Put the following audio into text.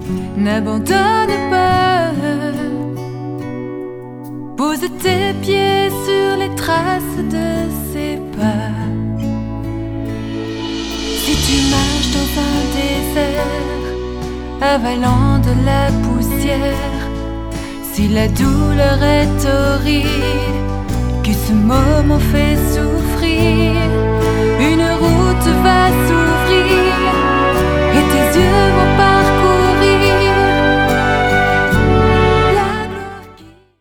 N'abandonne pas. Pose tes pieds sur les traces de ses pas. Si tu marches dans un désert, avalant de la poussière, si la douleur est horrible, que ce moment fait souffrir,